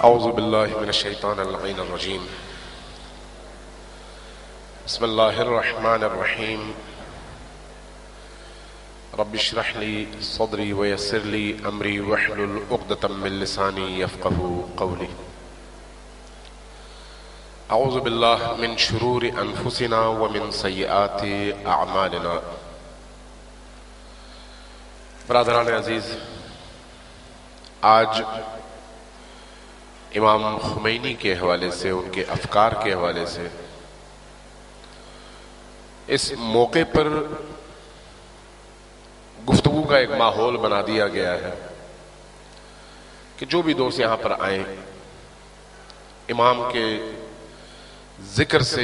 اعوذ باللہ من الشیطان اللعین الرجیم بسم اللہ الرحمن الرحیم رب اشرح لی صدری ویسر لی امری واحلل عقدۃ من لسانی یفقہوا قولی اعوذ باللہ من شرور انفسنا ومن سیئات اعمالنا۔ برادران عزیز، آج امام خمینی کے حوالے سے، ان کے افکار کے حوالے سے اس موقع پر گفتگو کا ایک ماحول بنا دیا گیا ہے کہ جو بھی دوست یہاں پر آئیں امام کے ذکر سے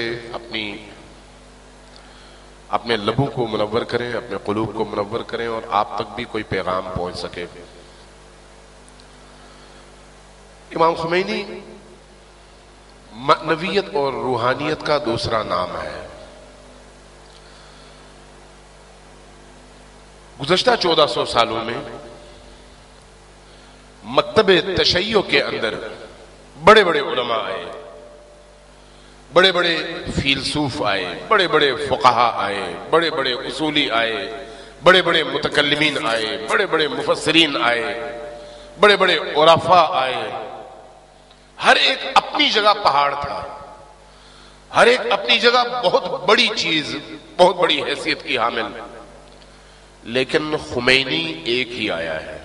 اپنے لبوں کو منور کریں، اپنے قلوب کو منور کریں اور آپ تک بھی کوئی پیغام پہنچ سکے۔ امام خمینی معنویت اور روحانیت کا دوسرا نام ہے۔ گزشتہ 1400 سالوں میں مکتب تشیع کے اندر بڑے بڑے علماء آئے، بڑے بڑے فیلسوف آئے، بڑے بڑے فقہاء آئے، بڑے بڑے اصولی آئے، بڑے بڑے متکلمین آئے، بڑے بڑے مفسرین آئے، بڑے بڑے عرفاء آئے۔ ہر ایک اپنی جگہ پہاڑ تھا، ہر ایک اپنی جگہ بہت بڑی چیز، بہت بڑی حیثیت کی حامل، لیکن خمینی ایک ہی آیا ہے۔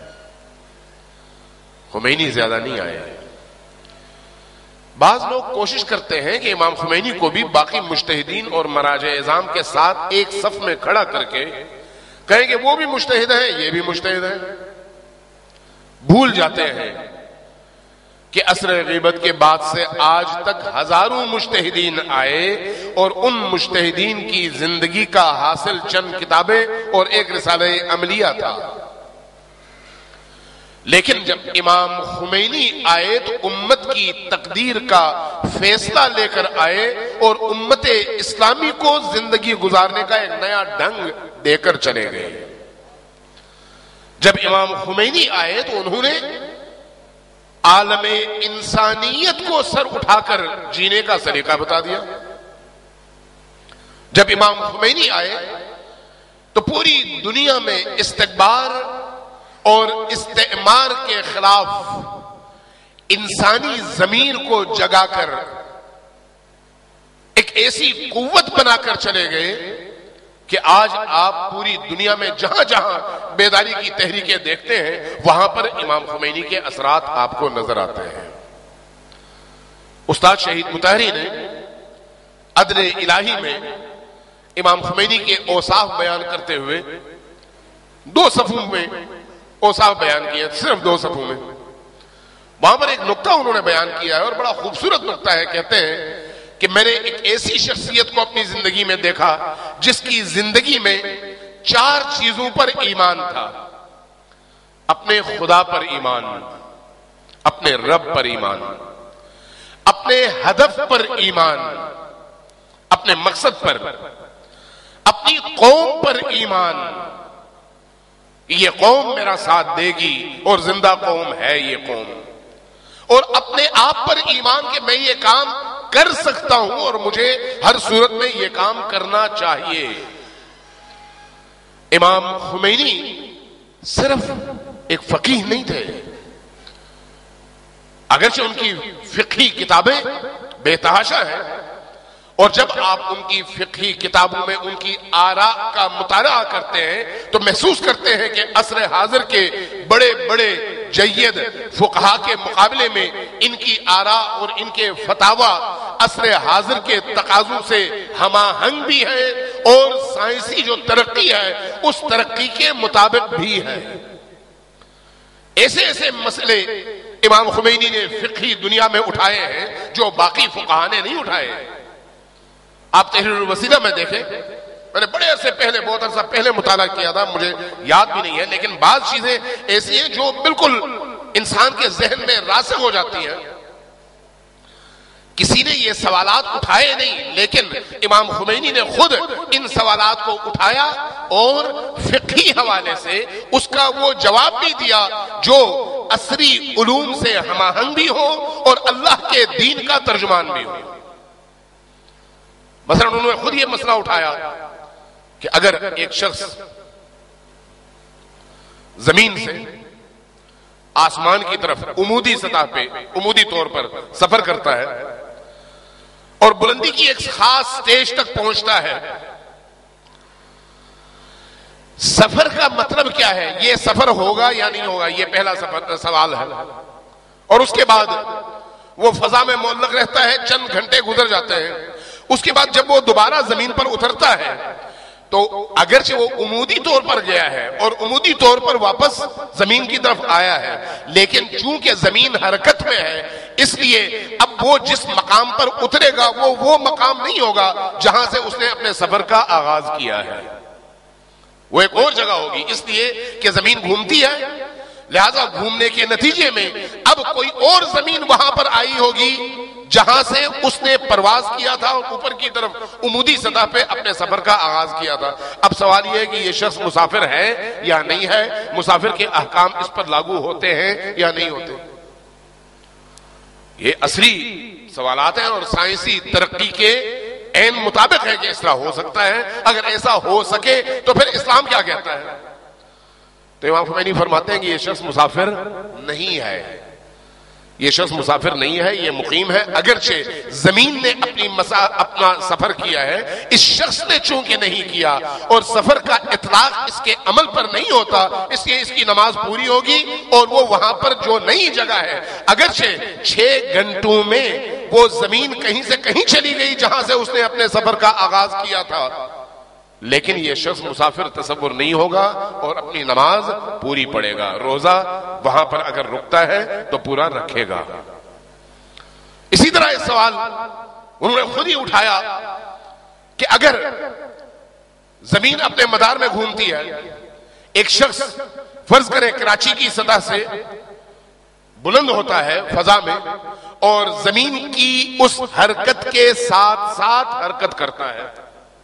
خمینی زیادہ نہیں آیا ہے۔ بعض لوگ کوشش کرتے ہیں کہ امام خمینی کو بھی باقی مجتہدین اور مراجع اعظام کے ساتھ ایک صف میں کھڑا کر کے کہیں کہ وہ بھی مجتہد ہیں، یہ بھی مجتہد ہیں۔ بھول جاتے ہیں کہ عصر غیبت کے بعد سے آج تک ہزاروں مجتہدین آئے اور ان مجتہدین کی زندگی کا حاصل چند کتابیں اور ایک رسالہ عملیہ تھا، لیکن جب امام خمینی آئے تو امت کی تقدیر کا فیصلہ لے کر آئے اور امت اسلامی کو زندگی گزارنے کا ایک نیا ڈھنگ دے کر چلے گئے۔ جب امام خمینی آئے تو انہوں نے عالم انسانیت کو سر اٹھا کر جینے کا سلیقہ بتا دیا۔ جب امام خمینی آئے تو پوری دنیا میں استکبار اور استعمار کے خلاف انسانی ضمیر کو جگا کر ایک ایسی قوت بنا کر چلے گئے کہ آج آپ پوری دنیا میں جہاں جہاں بیداری کی تحریکیں دیکھتے ہیں وہاں پر امام خمینی کے اثرات آپ کو نظر آتے ہیں۔ استاد شہید مطہری نے عدل الہی میں امام خمینی کے اوصاف بیان کرتے ہوئے 2 صفحوں میں اوصاف بیان کیے، صرف 2 صفحوں میں۔ وہاں پر ایک نقطہ انہوں نے بیان کیا ہے اور بڑا خوبصورت نقطہ ہے۔ کہتے ہیں کہ میں نے ایک ایسی شخصیت کو اپنی زندگی میں دیکھا جس کی زندگی میں 4 چیزوں پر ایمان تھا: اپنے خدا پر ایمان، اپنے رب پر ایمان، اپنے ہدف پر ایمان، اپنے مقصد پر، اپنی قوم پر ایمان، یہ قوم میرا ساتھ دے گی اور زندہ قوم ہے یہ قوم، اور اپنے آپ پر ایمان کہ میں یہ کام کر سکتا ہوں اور مجھے ہر صورت میں یہ کام کرنا چاہیے۔ امام خمینی صرف ایک فقیہ نہیں تھے، اگرچہ ان کی فقہی کتابیں بے تحاشا ہیں، اور جب آپ ان کی فقہی کتابوں میں ان کی آراء کا مطالعہ کرتے ہیں تو محسوس کرتے ہیں کہ عصر حاضر کے بڑے بڑے جید فقہاء کے مقابلے میں ان کی آراء اور ان کے فتاوی عصر حاضر کے تقاضوں سے ہم آہنگ بھی ہیں اور سائنسی جو ترقی ہے اس ترقی کے مطابق بھی ہے۔ ایسے ایسے مسئلے امام خمینی نے فقہی دنیا میں اٹھائے ہیں جو باقی فقہاء نے نہیں اٹھائے۔ آپ تحریر الوسیلہ میں دیکھیں، میں نے بڑے عرصے پہلے، بہت عرصہ پہلے مطالعہ کیا تھا، مجھے یاد بھی نہیں ہے، لیکن بعض چیزیں ایسی ہیں جو بالکل انسان کے ذہن میں راسخ ہو جاتی ہیں کسی نے یہ سوالات اٹھائے نہیں، لیکن امام خمینی نے خود ان سوالات کو اٹھایا اور فقہی حوالے سے اس کا وہ جواب بھی دیا جو عصری علوم سے ہم آہنگ بھی ہو اور اللہ کے دین کا ترجمان بھی ہو۔ مثلا انہوں نے خود یہ مسئلہ اٹھایا کہ اگر ایک شخص زمین سے آسمان کی طرف عمودی سطح پہ عمودی طور پر سفر کرتا ہے اور بلندی کی ایک خاص سٹیج تک پہنچتا ہے، سفر کا مطلب کیا ہے؟ یہ سفر ہوگا یا نہیں ہوگا، یہ پہلا سوال ہے۔ اور اس کے بعد وہ فضا میں معلق رہتا ہے، چند گھنٹے گزر جاتے ہیں، اس کے بعد جب وہ دوبارہ زمین پر اترتا ہے تو اگرچہ وہ عمودی طور پر گیا ہے اور عمودی طور پر واپس زمین کی طرف آیا ہے، لیکن چونکہ زمین حرکت میں ہے اس لیے اب وہ جس مقام پر اترے گا وہ مقام نہیں ہوگا جہاں سے اس نے اپنے سفر کا آغاز کیا ہے، وہ ایک اور جگہ ہوگی، اس لیے کہ زمین گھومتی ہے، لہذا گھومنے کے نتیجے میں اب کوئی اور زمین وہاں پر آئی ہوگی جہاں سے اس نے پرواز کیا تھا اور اوپر کی طرف عمودی سطح پہ اپنے سفر کا آغاز کیا تھا۔ اب سوال یہ ہے کہ یہ شخص مسافر ہے یا نہیں ہے، مسافر کے احکام اس پر لاگو ہوتے ہیں یا نہیں ہوتے؟ یہ عصری سوالات ہیں اور سائنسی ترقی کے عین مطابق ہے کہ اس طرح ہو سکتا ہے۔ اگر ایسا ہو سکے تو پھر اسلام کیا کہتا ہے؟ تو امام خمینی فرماتے ہیں کہ یہ شخص مسافر نہیں ہے، یہ شخص مسافر نہیں ہے، یہ مقیم ہے، اگرچہ زمین نے اپنا سفر کیا ہے، اس شخص نے چونکہ نہیں کیا اور سفر کا اطلاق اس کے عمل پر نہیں ہوتا، اس لیے اس کی نماز پوری ہوگی اور وہ وہاں پر جو نئی جگہ ہے، اگرچہ 6 گھنٹوں میں وہ زمین کہیں سے کہیں چلی گئی جہاں سے اس نے اپنے سفر کا آغاز کیا تھا، لیکن یہ شخص مسافر تصور نہیں ہوگا اور اپنی نماز پوری پڑھے گا، روزہ وہاں پر اگر رکتا ہے تو پورا رکھے گا۔ اسی طرح اس سوال انہوں نے خود ہی اٹھایا کہ اگر زمین اپنے مدار میں گھومتی ہے، ایک شخص فرض کرے کراچی کی سطح سے بلند ہوتا ہے فضا میں اور زمین کی اس حرکت کے ساتھ ساتھ حرکت کرتا ہے،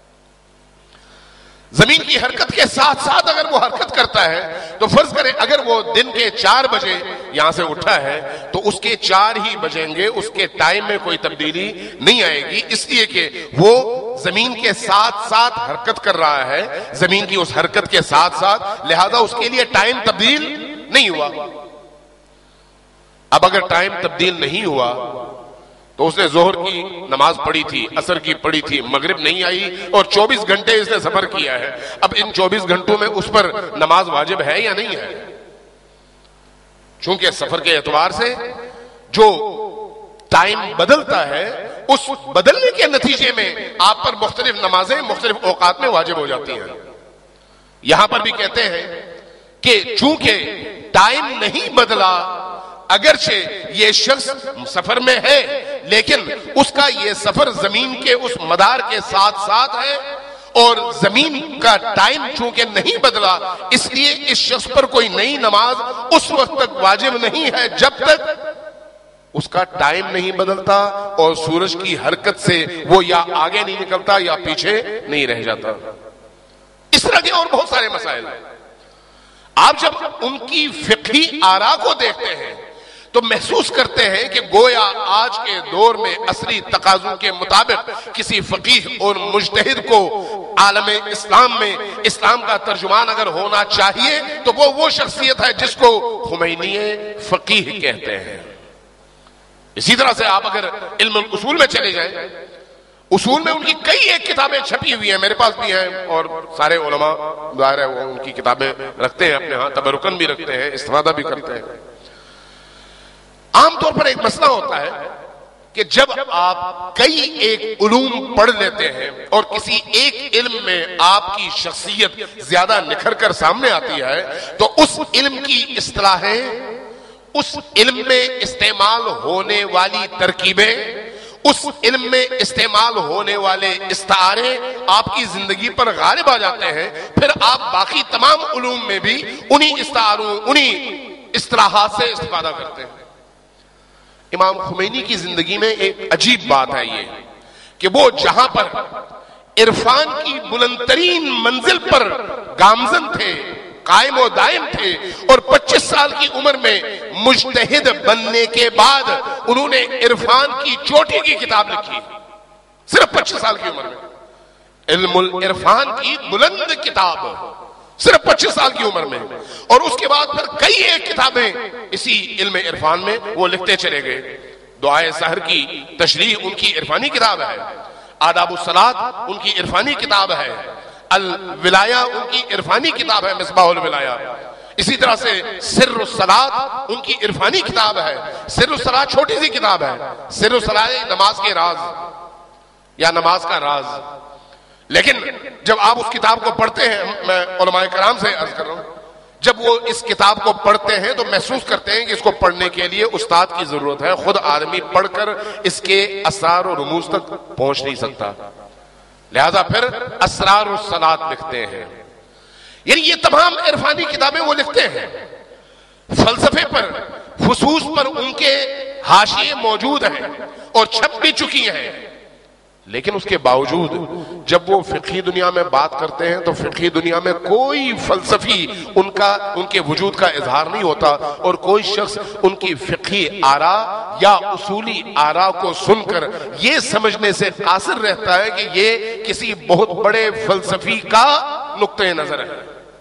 زمین کی حرکت کے ساتھ ساتھ اگر وہ حرکت کرتا ہے تو فرض کریں اگر وہ دن کے 4 بجے یہاں سے اٹھا ہے تو اس کے 4 ہی بجیں گے، اس کے ٹائم میں کوئی تبدیلی نہیں آئے گی، اس لیے کہ وہ زمین کے ساتھ ساتھ حرکت کر رہا ہے، زمین کی اس حرکت کے ساتھ ساتھ، لہذا اس کے لیے ٹائم تبدیل نہیں ہوا۔ اب اگر ٹائم تبدیل نہیں ہوا تو اس نے ظہر کی نماز پڑھی تھی، عصر کی پڑھی تھی، مغرب نہیں آئی اور 24 گھنٹے اس نے سفر کیا ہے، اب ان 24 گھنٹوں میں اس پر نماز واجب ہے یا نہیں ہے؟ چونکہ سفر کے اعتبار سے جو ٹائم بدلتا ہے اس بدلنے کے نتیجے میں آپ پر مختلف نمازیں مختلف اوقات میں واجب ہو جاتی ہیں۔ یہاں پر بھی کہتے ہیں کہ چونکہ ٹائم نہیں بدلا، اگرچہ یہ شخص سفر میں ہے لیکن اس کا یہ سفر زمین کے اس مدار کے ساتھ ساتھ ہے اور زمین کا ٹائم چونکہ نہیں بدلا، اس لیے اس شخص پر کوئی نئی نماز اس وقت تک واجب نہیں ہے جب تک اس کا ٹائم نہیں بدلتا اور سورج کی حرکت سے وہ یا آگے نہیں نکلتا یا پیچھے نہیں رہ جاتا۔ اس طرح کے اور بہت سارے مسائل ہیں۔ آپ جب ان کی فقہی آراء کو دیکھتے ہیں تو محسوس کرتے ہیں کہ گویا آج کے دور میں عصری تقاضوں کے مطابق کسی فقیہ اور مجتہد کو عالم اسلام میں اسلام کا ترجمان اگر ہونا چاہیے تو وہ شخصیت ہے جس کو خمینی فقیہ کہتے ہیں۔ اسی طرح سے آپ اگر علم الاصول میں چلے جائیں، اصول میں ان کی کئی ایک کتابیں چھپی ہوئی ہیں، میرے پاس بھی ہیں اور سارے علماء ظاہر ہے وہ ان کی کتابیں رکھتے ہیں اپنے ہاں، تبرکن بھی رکھتے ہیں، استفادہ بھی کرتے ہیں۔ عام طور پر ایک مسئلہ ہوتا ہے کہ جب آپ کئی ایک علوم پڑھ لیتے ہیں اور کسی ایک علم میں آپ کی شخصیت زیادہ نکھر کر سامنے آتی ہے تو اس علم کی اصطلاحیں، اس علم میں استعمال ہونے والی ترکیبیں، اس علم میں استعمال ہونے والے استعارے آپ کی زندگی پر غالب آ جاتے ہیں، پھر آپ باقی تمام علوم میں بھی انہی استعاروں، انہی اصطلاحات سے استفادہ کرتے ہیں۔ امام خمینی کی زندگی میں ایک عجیب بات ہے یہ کہ وہ جہاں پر عرفان کی بلند ترین منزل پر گامزن تھے، قائم و دائم تھے، اور 25 سال کی عمر میں مجتہد بننے کے بعد انہوں نے عرفان کی چوٹی کی کتاب لکھی، صرف 25 سال کی عمر میں علم العرفان کی بلند کتاب، صرف 25 سال کی عمر میں، اور اس کے بعد پھر کئی ایک کتابیں اسی علم عرفان میں وہ لکھتے چلے گئے۔ دعائے سحر کی تشریح ان کی عرفانی کتاب ہے، آداب الصلاۃ ان کی عرفانی کتاب ہے، الولایہ ان کی عرفانی کتاب ہے، مصباح الولایہ۔ اسی طرح سے سر الصلاۃ ان کی عرفانی کتاب ہے۔ سر الصلاۃ چھوٹی سی کتاب ہے، سر الصلاۃ نماز کے راز یا نماز کا راز، لیکن جب آپ اس کتاب کو پڑھتے ہیں، میں علماء کرام سے عرض کر رہا ہوں، جب وہ اس کتاب کو پڑھتے ہیں تو محسوس کرتے ہیں کہ اس کو پڑھنے کے لیے استاد کی ضرورت ہے، خود آدمی پڑھ کر اس کے اسرار و رموز تک پہنچ نہیں سکتا، لہذا پھر اسرار الصلاۃ لکھتے ہیں۔ یعنی یہ تمام عرفانی کتابیں وہ لکھتے ہیں، فلسفے پر فصوص پر ان کے حاشیے موجود ہیں اور چھپ بھی چکی ہیں، لیکن اس کے باوجود جب وہ فقہی دنیا میں بات کرتے ہیں تو فقہی دنیا میں کوئی فلسفی ان کے وجود کا اظہار نہیں ہوتا، اور کوئی شخص ان کی فقہی آرا یا اصولی آرا کو سن کر یہ سمجھنے سے قاصر رہتا ہے کہ یہ کسی بہت بڑے فلسفی کا نقطہ نظر ہے،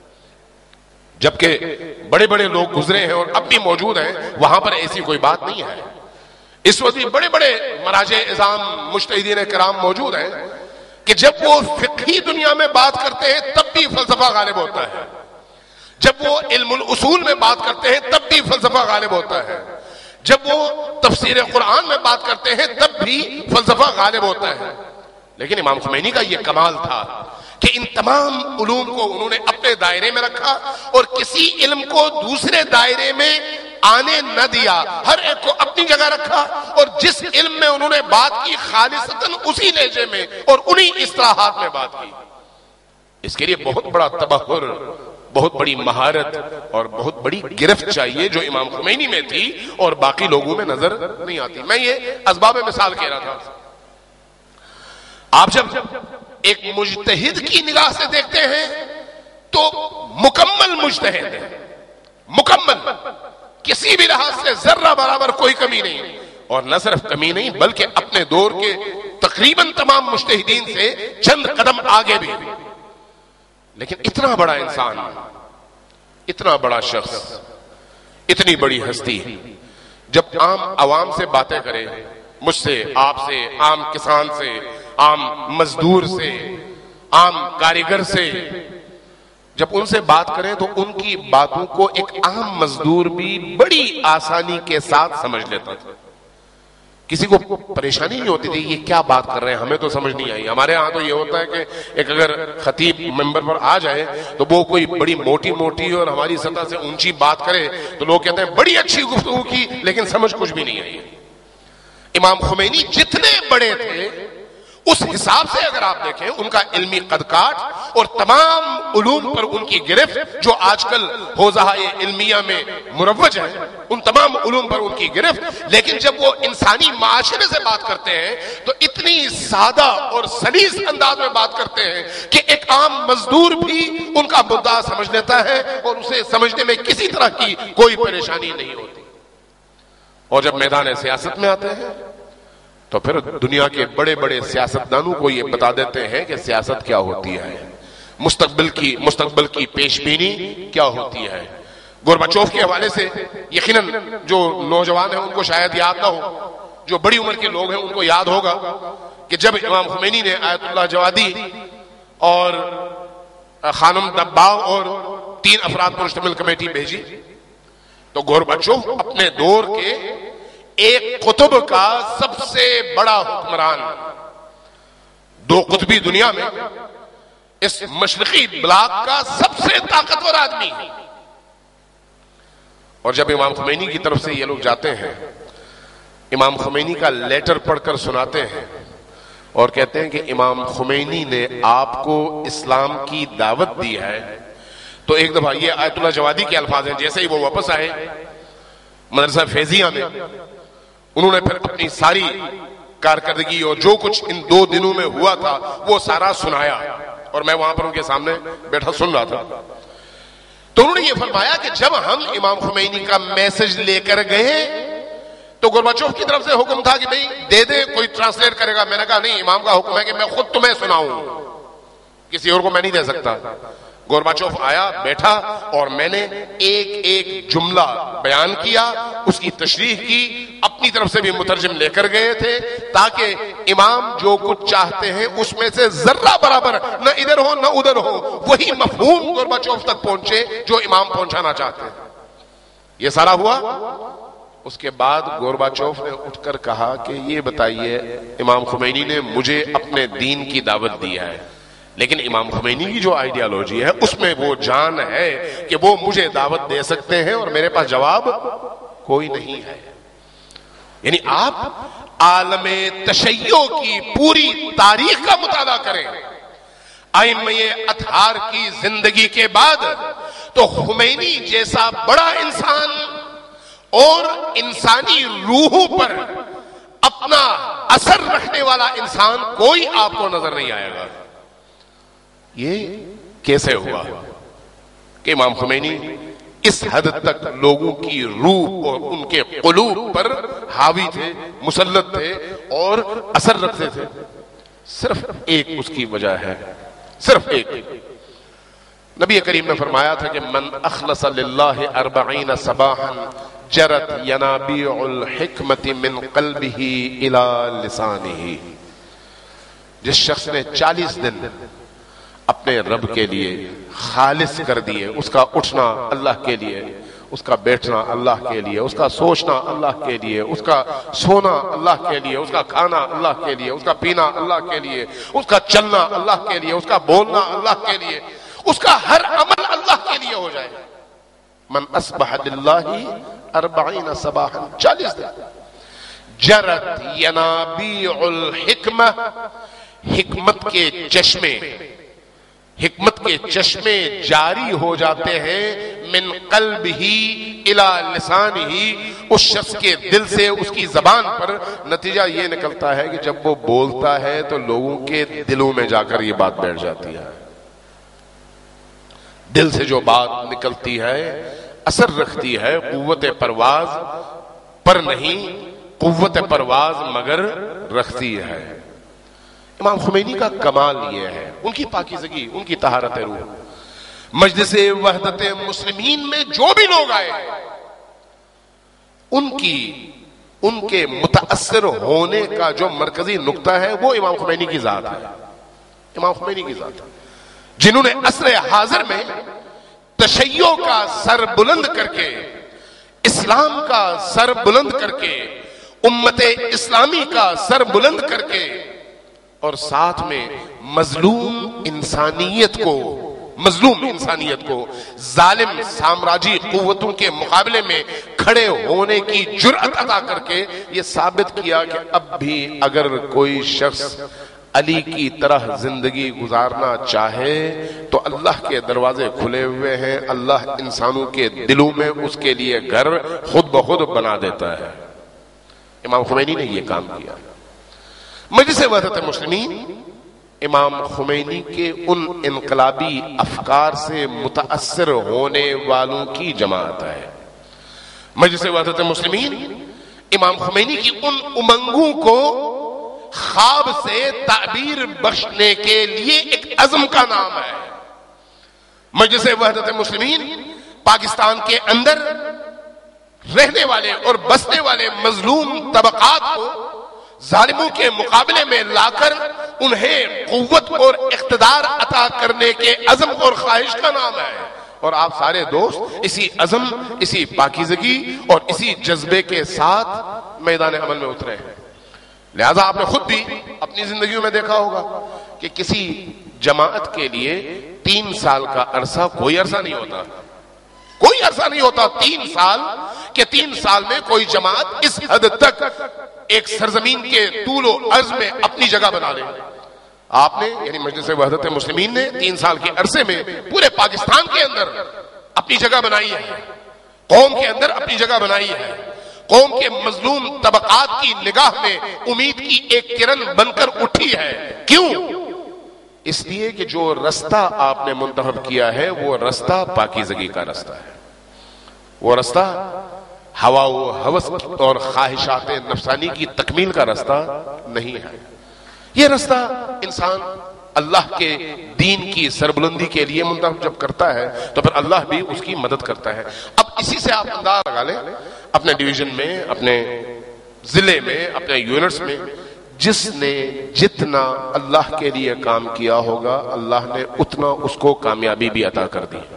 جبکہ بڑے بڑے لوگ گزرے ہیں اور اب بھی موجود ہیں، وہاں پر ایسی کوئی بات نہیں ہے۔ اس وقت بڑے بڑے مراجع اعظام مجتہدین کرام موجود ہیں کہ جب وہ فقہی دنیا میں بات کرتے ہیں تب بھی فلسفہ غالب ہوتا ہے، جب وہ علم الاصول میں بات کرتے ہیں تب بھی فلسفہ غالب ہوتا ہے، جب وہ تفسیر قرآن میں بات کرتے ہیں تب بھی فلسفہ غالب ہوتا ہے۔ لیکن امام خمینی کا یہ کمال تھا کہ ان تمام علوم کو انہوں نے اپنے دائرے میں رکھا اور کسی علم کو دوسرے دائرے میں آنے نہ دیا، ہر ایک کو اپنی جگہ رکھا، اور جس علم میں انہوں نے بات کی خالصتاً اسی لہجے میں اور انہی اصطلاحات میں بات کی۔ اس کے لیے بہت بڑا تبحر، بہت بڑی مہارت اور بہت بڑی گرفت چاہیے جو امام خمینی میں تھی اور باقی لوگوں میں نظر نہیں آتی۔ میں یہ اسباب مثال کہہ رہا تھا۔ آپ جب ایک مجتہد کی نگاہ سے دیکھتے ہیں تو مکمل مجتہد ہے، مکمل، کسی بھی لحاظ سے ذرہ برابر کوئی کمی نہیں، اور نہ صرف کمی نہیں بلکہ اپنے دور کے تقریباً تمام مجتہدین سے چند قدم آگے بھی۔ لیکن اتنا بڑا انسان، اتنا بڑا شخص، اتنی بڑی ہستی جب عام عوام سے باتیں کرے، مجھ سے، آپ سے، عام کسان سے، عام مزدور سے، عام کاریگر سے، جب ان سے بات کریں تو ان کی باتوں کو ایک عام مزدور بھی بڑی آسانی کے ساتھ سمجھ لیتا تھا۔ کسی کو پریشانی نہیں ہوتی تھی یہ کیا بات کر رہے ہیں، ہمیں تو سمجھ نہیں آئی۔ ہمارے ہاں تو یہ ہوتا ہے کہ ایک اگر خطیب ممبر پر آ جائے تو وہ کوئی بڑی موٹی موٹی اور ہماری سطح سے اونچی بات کرے تو لوگ کہتے ہیں بڑی اچھی گفتگو کی، لیکن سمجھ کچھ بھی نہیں آئی۔ امام خمینی جتنے بڑے تھے اس حساب سے اگر آپ دیکھیں ان کا علمی قدکاٹ اور تمام علوم پر ان کی گرفت جو آج کل حوزہ علمیہ میں مروج ہے، ان تمام علوم پر ان کی گرفت، لیکن جب وہ انسانی معاشرے سے بات کرتے ہیں تو اتنی سادہ اور سلیس انداز میں بات کرتے ہیں کہ ایک عام مزدور بھی ان کا مدعا سمجھ لیتا ہے اور اسے سمجھنے میں کسی طرح کی کوئی پریشانی نہیں ہوتی۔ اور جب میدان سیاست میں آتے ہیں تو پھر دنیا کے بڑے بڑے سیاستدانوں کو یہ بتا دیتے ہیں کہ سیاست کیا ہوتی ہے، مستقبل کی پیش بینی کیا ہوتی ہے۔ گورباچوف کے حوالے سے یقیناً جو نوجوان ہیں ان کو شاید یاد نہ ہو، جو بڑی عمر کے لوگ ہیں ان کو یاد ہوگا کہ جب امام خمینی نے آیت اللہ جوادی اور خانم دباغ اور 3 افراد پر مشتمل کمیٹی بھیجی تو گورباچوف اپنے دور کے ایک قطب کا سب سے بڑا حکمران، 2 قطبی دنیا میں اس مشرقی بلاک کا سب سے طاقتور آدمی، اور جب امام خمینی کی طرف سے یہ لوگ جاتے ہیں امام خمینی کا لیٹر پڑھ کر سناتے ہیں اور کہتے ہیں کہ امام خمینی نے آپ کو اسلام کی دعوت دی ہے، تو ایک دفعہ یہ آیت اللہ جوادی کے الفاظ ہیں، جیسے ہی وہ واپس آئے مدرسہ فیضیہ میں انہوں نے پھر اپنی ساری کارکردگی اور جو کچھ ان 2 دنوں میں ہوا تھا وہ سارا سنایا، اور میں وہاں پر ان کے سامنے بیٹھا سن رہا تھا. تو انہوں نے یہ فرمایا کہ جب ہم امام خمینی کا میسج لے کر گئے تو گورباچوف کی طرف سے حکم تھا کہ بھئی دے دے، کوئی ٹرانسلیٹ کرے گا. میں نے کہا نہیں، امام کا حکم ہے کہ میں خود تمہیں سناؤں، کسی اور کو میں نہیں دے سکتا. گورباچوف آیا، بیٹھا، اور میں نے ایک ایک جملہ بیان کیا، اس کی تشریح کی. اپنی طرف سے بھی مترجم لے کر گئے تھے تاکہ امام جو کچھ چاہتے ہیں اس میں سے ذرہ برابر نہ ادھر ہو نہ ادھر ہو، وہی مفہوم گورباچوف تک پہنچے جو امام پہنچانا چاہتے ہیں. یہ سارا ہوا. اس کے بعد گورباچوف نے اٹھ کر کہا کہ یہ بتائیے، امام خمینی نے مجھے اپنے دین کی دعوت دی ہے، لیکن امام خمینی کی جو آئیڈیالوجی ہے اس میں وہ جان ہے کہ وہ مجھے دعوت دے سکتے ہیں اور میرے پاس جواب کوئی نہیں ہے. یعنی آپ عالم تشیع کی پوری تاریخ کا مطالعہ کریں ائمہ اطہار کی زندگی کے بعد، تو خمینی جیسا بڑا انسان اور انسانی روحوں پر اپنا اثر رکھنے والا انسان کوئی آپ کو نظر نہیں آئے گا. یہ کیسے ہوا کہ امام خمینی اس حد تک لوگوں کی روح اور ان کے قلوب پر حاوی تھے، مسلط تھے اور اثر رکھتے تھے؟ صرف ایک اس کی وجہ ہے، صرف ایک. نبی کریم نے فرمایا تھا کہ من اخلص للہ 40 صباحا جرت ینابیع الحکمت من قلبہ الی لسانہ. جس شخص نے 40 دن اپنے رب کے لیے خالص کر دیے، اس کا اٹھنا اللہ کے لیے، اس کا بیٹھنا اللہ کے لیے، اس کا سوچنا اللہ کے لیے، اس کا سونا اللہ کے لیے، اس کا کھانا اللہ کے لیے، اس کا پینا اللہ کے لیے، اس کا چلنا اللہ کے لیے، اس کا بولنا اللہ کے لیے، اس کا ہر عمل اللہ کے لیے ہو جائے. من اصبح للہ 40 صباحا، 40 دن. جرت ینابیع الحکمہ، حکمت کے چشمے جاری ہو جاتے ہیں من قلبہ الی لسانہ، اس شخص کے دل سے اس کی زبان پر. نتیجہ یہ نکلتا ہے کہ جب وہ بولتا ہے تو لوگوں کے دلوں میں جا کر یہ بات بیٹھ جاتی ہے. دل سے جو بات نکلتی ہے اثر رکھتی ہے. قوت پرواز پر نہیں، قوت پرواز مگر رکھتی ہے. امام خمینی کا کمال یہ ہے، ان کی پاکیزگی، ان کی طہارت روح. مجلس وحدت مسلمین میں جو بھی لوگ آئے ان کے متاثر ہونے کا جو مرکزی نقطہ ہے وہ امام خمینی کی ذات ہے. امام خمینی کی ذات ہے جنہوں نے عصر حاضر میں تشیع کا سر بلند کر کے، اسلام کا سر بلند کر کے، امت اسلامی کا سر بلند کر کے، اور ساتھ میں مظلوم انسانیت کو ظالم سامراجی قوتوں کے مقابلے میں کھڑے ہونے کی جرأت عطا کر کے یہ ثابت کیا کہ اب بھی اگر کوئی شخص علی کی طرح زندگی گزارنا چاہے تو اللہ کے دروازے کھلے ہوئے ہیں. اللہ انسانوں کے دلوں میں اس کے لیے گھر خود بخود بنا دیتا ہے. امام خمینی نے یہ کام کیا. مجلس وحدت مسلمین امام خمینی کے ان انقلابی افکار سے متاثر ہونے والوں کی جماعت ہے. مجلس وحدت مسلمین امام خمینی کی ان امنگوں کو خواب سے تعبیر بخشنے کے لیے ایک عزم کا نام ہے. مجلس وحدت مسلمین پاکستان کے اندر رہنے والے اور بسنے والے مظلوم طبقات کو ظالموں کے مقابلے میں لا کر انہیں قوت اور اقتدار عطا کرنے کے عزم اور خواہش کا نام ہے. اور آپ سارے دوست اسی عزم، اسی پاکیزگی اور اسی جذبے کے ساتھ میدان عمل میں اترے ہیں. لہذا آپ نے خود بھی اپنی زندگیوں میں دیکھا ہوگا کہ کسی جماعت کے لیے 3 سال کا عرصہ کوئی عرصہ نہیں ہوتا. کوئی عرصہ نہیں ہوتا 3 سال کہ 3 سال میں کوئی جماعت اس حد تک ایک سرزمین کے طول و عرض میں اپنی جگہ بنا لے. آپ نے یعنی مجلس وحدت مسلمین نے 3 سال کے عرصے میں پورے پاکستان کے اندر اپنی جگہ بنائی ہے، قوم کے اندر اپنی جگہ بنائی ہے. قوم کے مظلوم طبقات کی نگاہ میں امید کی ایک کرن بن کر اٹھی ہے۔ کیوں؟ اس لیے کہ جو رستہ آپ نے منتخب کیا ہے وہ رستہ پاکیزگی کا رستہ ہے، وہ رستہ ہوا و ہوس اور خواہشات نفسانی کی تکمیل کا رستہ نہیں ہے۔ یہ رستہ انسان اللہ کے دین کی سربلندی کے لیے منتخب جب کرتا ہے تو پھر اللہ بھی اس کی مدد کرتا ہے۔ اب اسی سے آپ اندازہ لگا لیں، اپنے ڈویژن میں، اپنے ضلع میں، اپنے یونٹس میں جس نے جتنا اللہ کے لیے کام کیا ہوگا اللہ نے اتنا اس کو کامیابی بھی عطا کر دی۔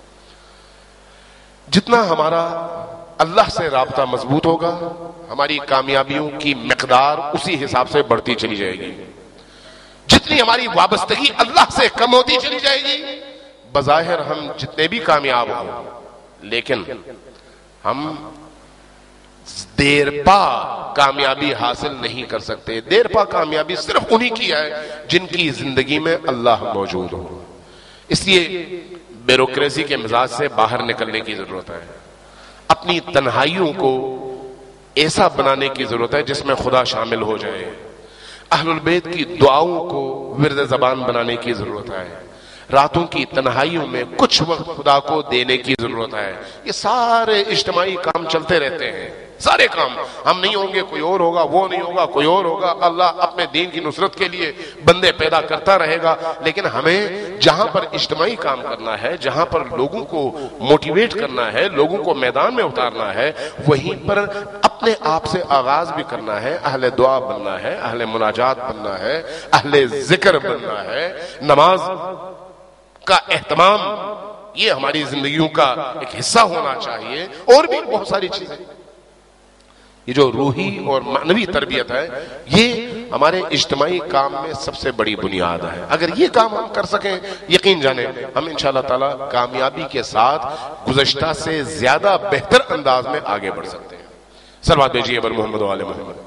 جتنا ہمارا اللہ سے رابطہ مضبوط ہوگا ہماری کامیابیوں کی مقدار اسی حساب سے بڑھتی چلی جائے گی۔ جتنی ہماری وابستگی اللہ سے کم ہوتی چلی جائے گی بظاہر ہم جتنے بھی کامیاب ہوں لیکن ہم دیر پا کامیابی حاصل نہیں کر سکتے۔ دیر پا کامیابی صرف انہی کی ہے جن کی زندگی میں اللہ موجود ہو۔ اس لیے بیوروکریسی کے مزاج سے باہر نکلنے کی ضرورت ہے، اپنی تنہائیوں کو ایسا بنانے کی ضرورت ہے جس میں خدا شامل ہو جائے، اہل البیت کی دعاؤں کو ورد زبان بنانے کی ضرورت ہے، راتوں کی تنہائیوں میں کچھ وقت خدا کو دینے کی ضرورت ہے۔ یہ سارے اجتماعی کام چلتے رہتے ہیں، سارے کام، ہم نہیں ہوں گے کوئی اور ہوگا، وہ نہیں ہوگا کوئی اور ہوگا، اللہ اپنے دین کی نصرت کے لیے بندے پیدا کرتا رہے گا، لیکن ہمیں جہاں پر اجتماعی کام کرنا ہے، جہاں پر لوگوں کو موٹیویٹ کرنا ہے، لوگوں کو میدان میں اتارنا ہے، وہیں پر اپنے آپ سے آغاز بھی کرنا ہے، اہل دعا بننا ہے، اہل مناجات بننا ہے، اہل ذکر بننا ہے، نماز کا اہتمام یہ ہماری زندگیوں کا ایک حصہ ہونا چاہیے، اور بھی بہت ساری چیزیں۔ یہ جو روحی اور معنوی تربیت ہے یہ ہمارے اجتماعی کام میں سب سے بڑی بنیاد ہے۔ اگر یہ کام ہم کر سکیں یقین جانیں ہم انشاءاللہ تعالی کامیابی کے ساتھ گزشتہ سے زیادہ بہتر انداز میں آگے بڑھ سکتے ہیں۔ صلوات بھیجیے بر محمد و آل محمد۔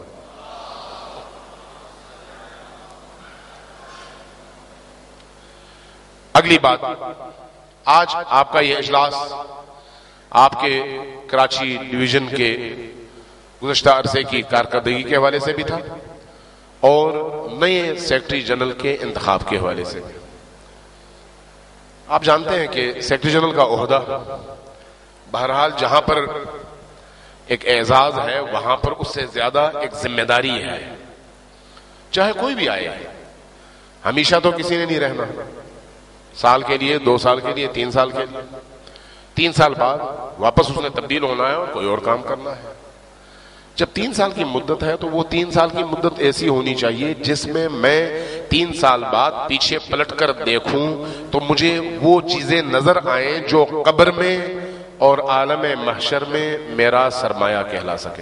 اگلی بات، آج آپ کا یہ اجلاس آپ کے کراچی ڈویژن کے گزشتہ عرصے کی کارکردگی کے حوالے سے بھی تھا اور نئے سیکرٹری جنرل کے انتخاب کے حوالے سے۔ آپ جانتے ہیں کہ سیکرٹری جنرل کا عہدہ بہرحال جہاں پر ایک اعزاز ہے وہاں پر اس سے زیادہ ایک ذمہ داری ہے، چاہے کوئی بھی آئے، ہمیشہ تو کسی نے نہیں رہنا، سال کے لیے، 2 سال کے لیے، 3 سال کے لیے، 3 سال بعد واپس اس نے تبدیل ہونا ہے اور کوئی اور کام کرنا ہے۔ جب 3 سال کی مدت ہے تو وہ 3 سال کی مدت ایسی ہونی چاہیے جس میں میں 3 سال بعد پیچھے پلٹ کر دیکھوں تو مجھے وہ چیزیں نظر آئیں جو قبر میں اور عالم محشر میں میرا سرمایہ کہلا سکے۔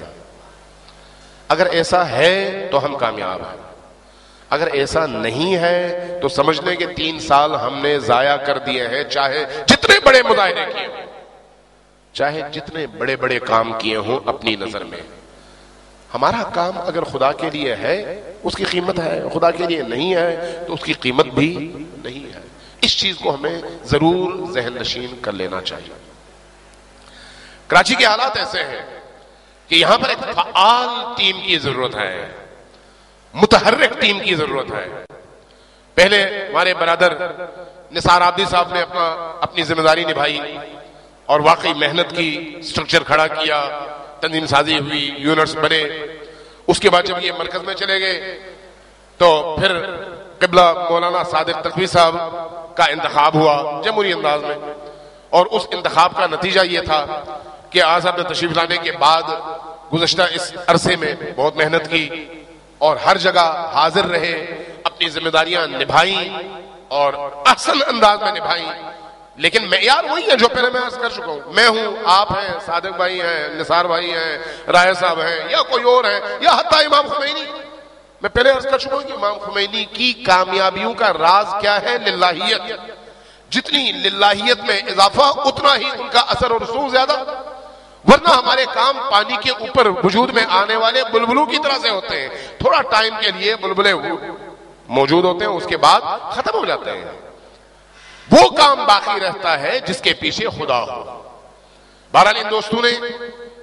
اگر ایسا ہے تو ہم کامیاب ہیں، اگر ایسا نہیں ہے تو سمجھ لیں کہ 3 سال ہم نے ضائع کر دیے ہیں، چاہے جتنے بڑے مظاہرے کیے ہوں، چاہے جتنے بڑے بڑے کام کیے ہوں اپنی نظر میں۔ ہمارا کام اگر خدا کے لیے ہے اس کی قیمت ہے، خدا کے لیے نہیں ہے تو اس کی قیمت بھی نہیں ہے۔ اس چیز کو ہمیں ضرور ذہن نشین کر لینا چاہیے۔ کراچی کے حالات ایسے ہیں کہ یہاں پر ایک فعال ٹیم کی ضرورت ہے، متحرک ٹیم کی ضرورت ہے۔ پہلے ہمارے برادر نثار عابدی صاحب نے اپنی ذمہ داری نبھائی اور واقعی محنت کی، سٹرکچر کھڑا کیا، تنظیم سازی ہوئی، یونٹس بنے۔ اس کے بعد جب یہ مرکز میں چلے گئے تو پھر قبلہ مولانا صادق تقوی صاحب کا انتخاب ہوا جمہوری انداز میں، اور اس انتخاب کا نتیجہ یہ تھا کہ آج صاحب نے تشریف لانے کے بعد گزشتہ اس عرصے میں بہت محنت کی اور ہر جگہ حاضر رہے، اپنی ذمہ داریاں نبھائیں اور احسن انداز میں نبھائیں، لیکن معیار وہی ہے جو پہلے میں عرض کر چکا ہوں۔ میں ہوں، آپ ہیں، صادق بھائی ہیں، نثار بھائی ہیں، رائے صاحب ہیں، یا کوئی اور ہیں، یا حتیٰ امام خمینی۔ میں پہلے عرض کر چکا ہوں کہ امام خمینی کی کامیابیوں کا راز کیا ہے؟ للہیت۔ جتنی للہیت میں اضافہ اتنا ہی ان کا اثر اور رسوخ زیادہ، ورنہ ہمارے کام پانی کے اوپر وجود میں آنے والے بلبلوں کی طرح سے ہوتے ہیں، تھوڑا ٹائم کے لیے بلبلے موجود ہوتے ہیں، اس کے بعد ختم ہو جاتے ہیں۔ وہ کام باقی رہتا ہے جس کے پیچھے خدا ہو۔ بہرحال ان دوستوں نے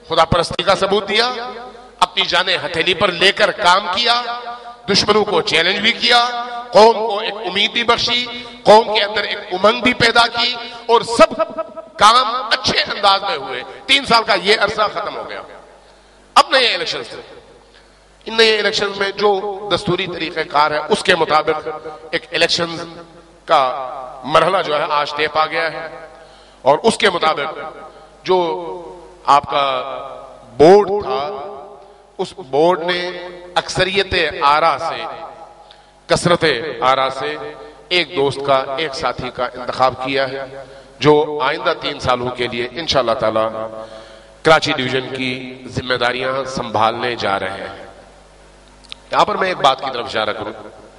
خدا پرستی کا ثبوت دیا، اپنی جانیں ہتھیلی پر لے کر کام کیا، دشمنوں کو چیلنج بھی کیا، قوم کو ایک امید بھی بخشی، قوم کے اندر ایک امنگ بھی پیدا کی، اور سب کام اچھے انداز میں ہوئے۔ 3 سال کا یہ عرصہ ختم ہو گیا، اب نئے الیکشن تھے۔ ان نئے الیکشن میں جو دستوری طریقہ کار ہے اس کے مطابق ایک الیکشن کا مرحلہ جو ہے آج طے پا گیا ہے، اور اس کے مطابق جو آپ کا بورڈ تھا اس بورڈ نے اکثریت آرا سے، کثرت آرا سے ایک دوست کا، ایک ساتھی کا انتخاب کیا ہے جو آئندہ 3 سالوں کے لیے انشاءاللہ تعالی کراچی ڈویژن کی ذمہ داریاں سنبھالنے جا رہے ہیں۔ یہاں پر میں ایک بات کی طرف اشارہ کروں،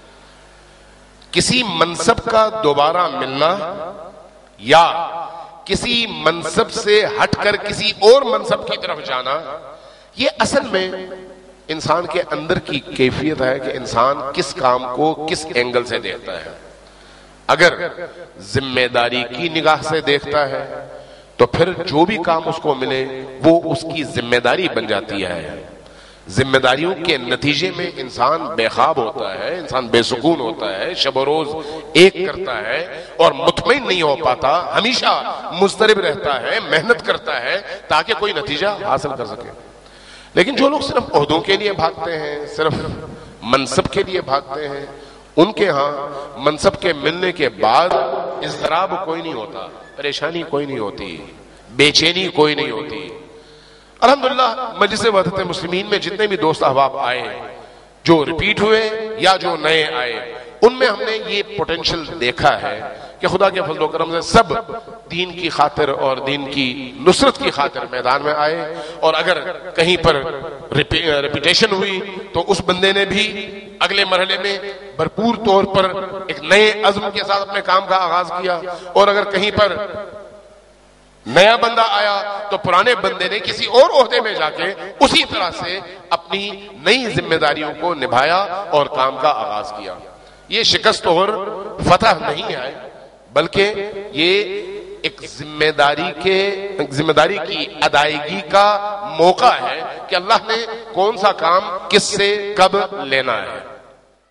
کسی منصب کا دوبارہ ملنا یا کسی منصب سے ہٹ کر کسی اور منصب کی طرف جانا، یہ اصل میں انسان کے اندر کی کیفیت ہے کہ انسان کس کام کو کس اینگل سے دیکھتا ہے۔ اگر ذمہ داری کی نگاہ سے دیکھتا ہے تو پھر جو بھی کام اس کو ملے وہ اس کی ذمہ داری بن جاتی ہے۔ ذمہ داریوں کے نتیجے میں انسان بے خواب ہوتا ہے، انسان بے سکون ہوتا ہے، شب و روز ایک کرتا ہے اور مطمئن نہیں ہو پاتا، ہمیشہ مضطرب رہتا ہے، محنت کرتا ہے تاکہ کوئی نتیجہ حاصل کر سکے۔ لیکن جو لوگ صرف عہدوں کے لیے بھاگتے ہیں، صرف منصب کے لیے بھاگتے ہیں، ان کے ہاں منصب کے ملنے کے بعد اضطراب کوئی نہیں ہوتا، پریشانی کوئی نہیں ہوتی، بے چینی کوئی نہیں ہوتی۔ الحمدللہ مجلس وحدت مسلمین میں جتنے بھی دوست احباب آئے، جو ریپیٹ ہوئے یا جو نئے آئے، ان میں ہم نے یہ پوٹینشل دیکھا ہے کہ خدا کے فضل و کرم سے سب دین کی خاطر اور دین کی نصرت کی خاطر میدان میں آئے، اور اگر کہیں پر ریپیٹیشن ہوئی تو اس بندے نے بھی اگلے مرحلے میں بھرپور طور پر ایک نئے عزم کے ساتھ اپنے کام کا آغاز کیا، اور اگر کہیں پر نیا بندہ آیا تو پرانے بندے نے کسی اور عہدے میں جا کے اسی طرح سے اپنی نئی ذمہ داریوں کو نبھایا اور کام کا آغاز کیا۔ یہ شکست اور فتح نہیں ہے، بلکہ یہ ایک ذمہ داری کی ادائیگی کا موقع ہے کہ اللہ نے کون سا کام کس سے کب لینا ہے۔